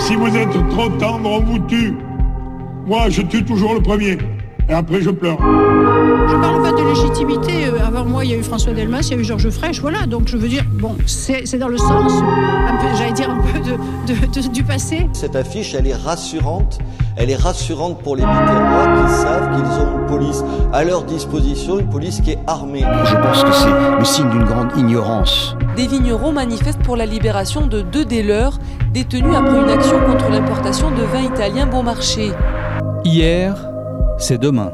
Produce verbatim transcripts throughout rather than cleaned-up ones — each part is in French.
Si vous êtes trop tendre, on vous tue. Moi, je tue toujours le premier. Et après, je pleure. Je parle pas de légitimité. Avant moi, il y a eu François Delmas, il y a eu Georges Frêche, voilà. Donc je veux dire, bon, c'est, c'est dans le sens, un peu, j'allais dire, un peu de, de, de, du passé. Cette affiche, elle est rassurante. Elle est rassurante pour les Biterrois qui savent qu'ils ont une police à leur disposition, une police qui est armée. Je pense que c'est le signe d'une grande ignorance. Des vignerons manifestent pour la libération de deux des leurs, détenus après une action contre l'importation de vin italien bon marché. Hier, c'est demain.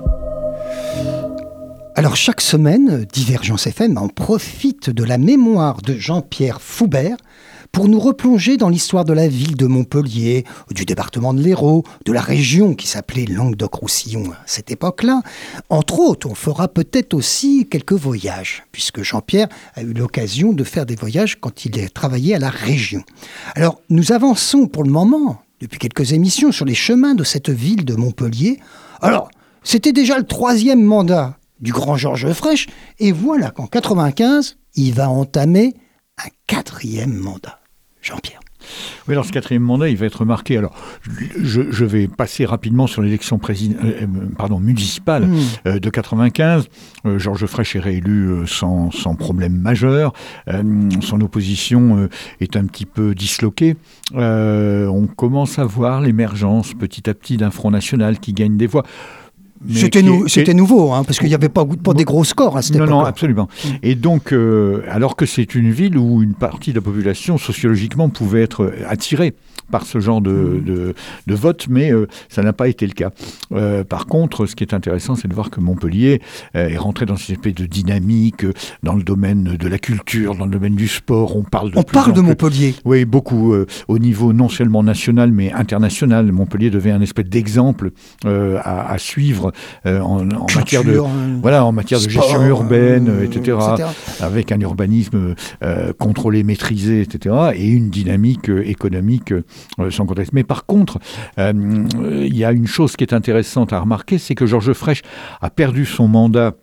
Alors chaque semaine, Divergence F M en profite de la mémoire de Jean-Pierre Foubert pour nous replonger dans l'histoire de la ville de Montpellier, du département de l'Hérault, de la région qui s'appelait Languedoc-Roussillon à cette époque-là. Entre autres, on fera peut-être aussi quelques voyages, puisque Jean-Pierre a eu l'occasion de faire des voyages quand il a travaillé à la région. Alors nous avançons pour le moment, depuis quelques émissions, sur les chemins de cette ville de Montpellier. Alors, c'était déjà le troisième mandat du grand Georges Frêche, et voilà qu'en quatre-vingt-quinze, il va entamer un quatrième mandat. Jean-Pierre. Oui, alors ce quatrième mandat, il va être marqué. Alors, je, je vais passer rapidement sur l'élection président, euh, pardon, municipale mmh. euh, de quatre-vingt-quinze. Euh, Georges Frêche est réélu euh, sans, sans problème majeur. Euh, son opposition euh, est un petit peu disloquée. Euh, on commence à voir l'émergence petit à petit d'un Front National qui gagne des voix. C'était, nou- c'était nouveau, hein, parce qu'il n'y avait pas, pas des gros scores à cette non, époque. Non, absolument. Et donc, euh, alors que c'est une ville où une partie de la population, sociologiquement, pouvait être attirée par ce genre de, de, de vote, mais euh, ça n'a pas été le cas. Euh, par contre, ce qui est intéressant, c'est de voir que Montpellier euh, est rentré dans cette espèce de dynamique, euh, dans le domaine de la culture, dans le domaine du sport. On parle de, On parle de plus. Montpellier. Oui, beaucoup, euh, au niveau non seulement national, mais international. Montpellier devient un espèce d'exemple euh, à, à suivre Euh, en, en matière de euh, voilà en matière sport, de gestion urbaine, euh, et cetera, et cetera, avec un urbanisme euh, contrôlé, maîtrisé, et cetera, et une dynamique euh, économique euh, sans conteste. Mais par contre, il euh, y a une chose qui est intéressante à remarquer, c'est que Georges Frêche a perdu son mandat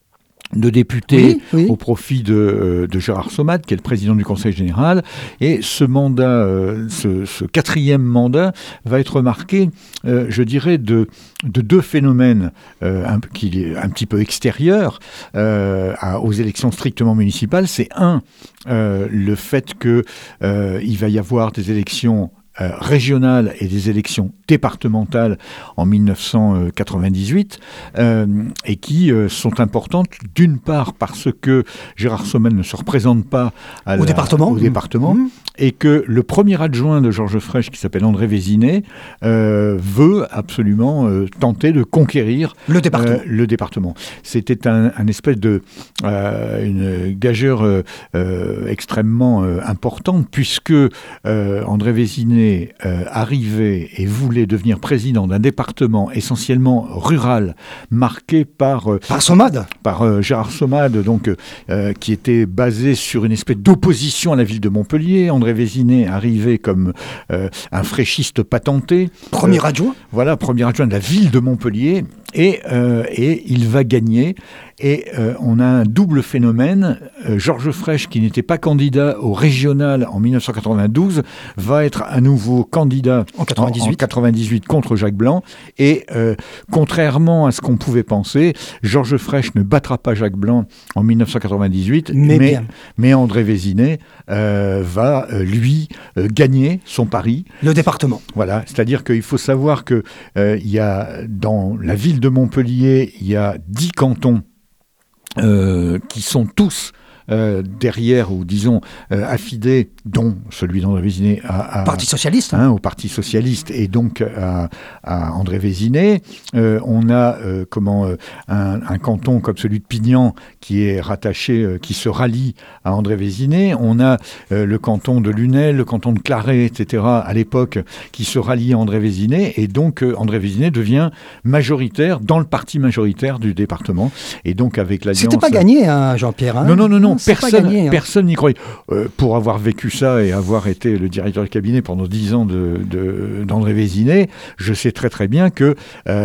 de député oui, oui. au profit de, de Gérard Sommade, qui est le président du Conseil général. Et ce mandat, euh, ce, ce quatrième mandat, va être marqué, euh, je dirais, de, de deux phénomènes euh, un, qui est un petit peu extérieurs euh, à, aux élections strictement municipales. C'est un, euh, le fait qu'il euh, va y avoir des élections Euh, régionales et des élections départementales en dix-neuf cent quatre-vingt-dix-huit euh, et qui euh, sont importantes d'une part parce que Gérard Sommel ne se représente pas à au la, département, au département mmh. et que le premier adjoint de Georges Frêche, qui s'appelle André Vézinet, euh, veut absolument euh, tenter de conquérir le département. Euh, le département. C'était un, un espèce de euh, une gageure euh, euh, extrêmement euh, importante puisque euh, André Vézinet Euh, arrivait et voulait devenir président d'un département essentiellement rural, marqué par euh, par Sommade, par euh, Gérard Sommade, donc euh, qui était basé sur une espèce d'opposition à la ville de Montpellier. André Vézinet arrivait comme euh, un fraîchiste patenté, premier euh, adjoint. Voilà, premier adjoint de la ville de Montpellier. Et, euh, et il va gagner. Et euh, on a un double phénomène. Euh, Georges Frêche, qui n'était pas candidat au régional en dix-neuf cent quatre-vingt-douze, va être à nouveau candidat en quatre-vingt-dix-huit, en, en quatre-vingt-dix-huit contre Jacques Blanc. Et euh, contrairement à ce qu'on pouvait penser, Georges Frêche ne battra pas Jacques Blanc en dix-neuf cent quatre-vingt-dix-huit, mais, mais, mais André Vézinet euh, va, euh, lui, euh, gagner son pari. Le département. Voilà, c'est-à-dire qu'il faut savoir qu'il euh, y a dans la ville de Montpellier, il y a dix cantons euh, qui sont tous euh, derrière, ou disons euh, affidés, dont celui d'André Vézinet à, à, Parti socialiste, hein, au Parti socialiste, et donc à, à André Vézinet. Euh, on a euh, comment euh, un, un canton comme celui de Pignan qui est rattaché, euh, qui se rallie à André Vézinet. On a euh, le canton de Lunel, le canton de Claret, et cetera à l'époque qui se rallient à André Vézinet, et donc euh, André Vézinet devient majoritaire dans le parti majoritaire du département, et donc avec l'alliance. C'était pas gagné, hein, Jean-Pierre. Hein non, non, non, non. Personne, gagné, hein. personne n'y croyait. Euh, pour avoir vécu ça et avoir été le directeur de cabinet pendant dix ans de, de, d'André Vézinet, je sais très très bien que euh,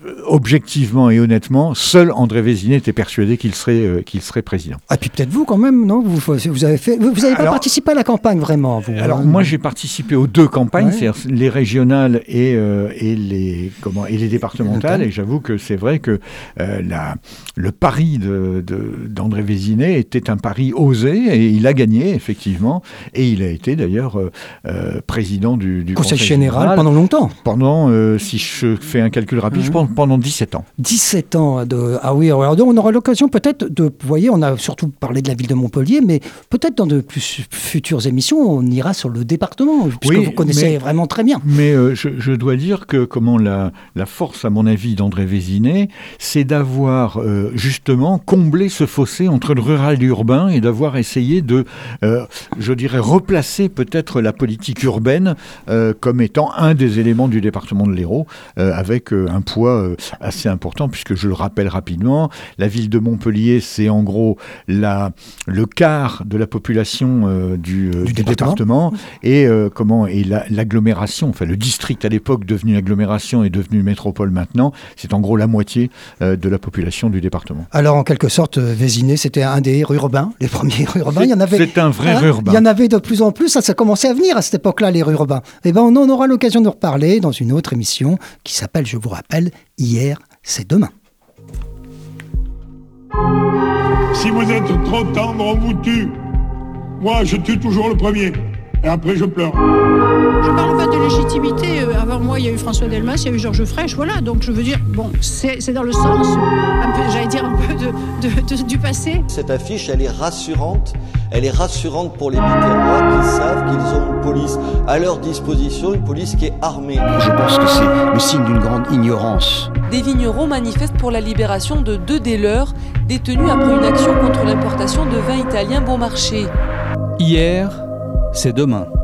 objectivement et honnêtement, seul André Vézinet était persuadé qu'il serait, euh, qu'il serait président. Ah, puis peut-être vous quand même, non? Vous, vous avez fait, vous n'avez pas alors, participé à la campagne vraiment, vous? Alors, hein, moi, j'ai participé aux deux campagnes, ouais. c'est-à-dire les régionales et, euh, et, les, comment, et les départementales. Et j'avoue que c'est vrai que euh, la, le pari de, de, d'André Vézinet était un pari osé et il a gagné, effectivement. Et il a été d'ailleurs euh, euh, président du, du Conseil, Conseil général, général pendant longtemps. Pendant, euh, si je fais un calcul rapide, mmh. je pense pendant dix-sept ans. dix-sept ans. De... Ah oui, alors on aura l'occasion peut-être de... Vous voyez, on a surtout parlé de la ville de Montpellier, mais peut-être dans de plus futures émissions, on ira sur le département, puisque oui, vous connaissez mais, vraiment très bien. Mais euh, je, je dois dire que comment la, la force, à mon avis, d'André Vézinet, c'est d'avoir euh, justement comblé ce fossé entre le rural et l'urbain et d'avoir essayé de, euh, je dirais, replacer peut-être la politique urbaine euh, comme étant un des éléments du département de l'Hérault, euh, avec euh, un poids euh, assez important, puisque je le rappelle rapidement, la ville de Montpellier, c'est en gros la, le quart de la population euh, du, euh, du, du département, département et, euh, comment, et la, l'agglomération, enfin le district à l'époque devenu agglomération et devenu métropole maintenant, c'est en gros la moitié euh, de la population du département. Alors en quelque sorte, Vézinet, c'était un des rurbains, les premiers rurbains. Il y en avait, c'est un vrai hein, rurbain. Il y en avait de plus en plus, ça, ça commençait à venir à cette époque-là, les rurbains. Eh ben, on en aura l'occasion de reparler dans une autre émission qui s'appelle, je vous rappelle, Hier, c'est demain. Si vous êtes trop tendre, on vous tue. Moi, je tue toujours le premier. Et après, je pleure. Je parle pas de légitimité. Avant moi, il y a eu François Delmas, il y a eu Georges Frêche, voilà. Donc je veux dire, bon, c'est, c'est dans le sens, un peu, j'allais dire, un peu de, de, de, du passé. Cette affiche, elle est rassurante. Elle est rassurante pour les Biterrois qui savent qu'ils ont une police à leur disposition, une police qui est armée. Je pense que c'est le signe d'une grande ignorance. Des vignerons manifestent pour la libération de deux des leurs, détenus après une action contre l'importation de vin italien bon marché. Hier, c'est demain.